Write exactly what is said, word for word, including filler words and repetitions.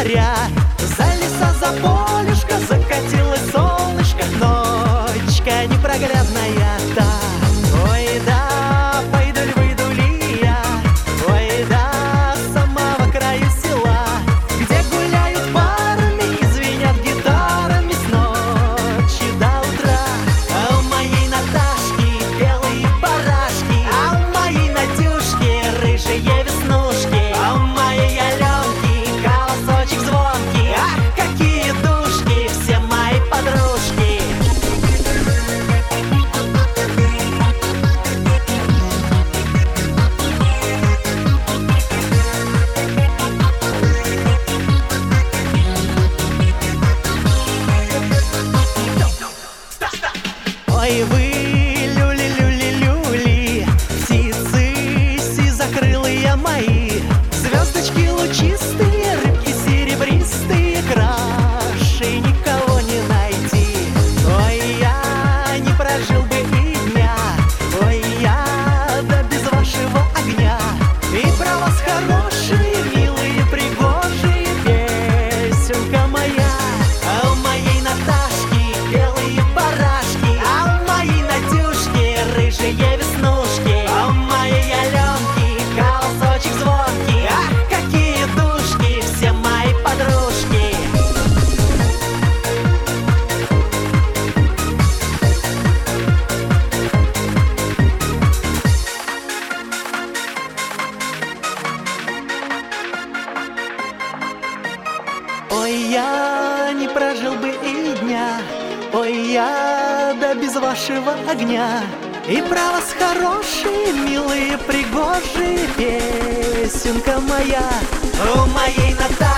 заря. За леса, за полюшко закатилось солнышко. Ночка непроглядная та. Ой, да, пойду ль, выйду ли я? Ой, да, с самого краю села, где гуляют парами и звенят гитарами с ночи до утра. А у моей Наташки белые барашки, а у моей Надюшки рыжие веснушки, а у моей Аленки голосочек звонкий. Ах, какие душки, все мои подружки. Ой, вы, люли-люли-люли, птицы сизокрылые мои, звездочки лучистые, рыбки серебристые, краше никого не найти. Ой, я не прожил бы и дня, ой, я да без вашего огня. И про вас хорошие, милые, пригожие, песенка моя. А у моей Наташки белые барашки, а у моей Надюшки рыжие веснушки, а у моей Аленки голосочек звонкий. Ах, какие душки, все мои подружки. Ой, я не прожил бы и дня, ой, я да без вашего огня. И про вас хорошие, милые, пригожие, песенка моя. У моей Наташки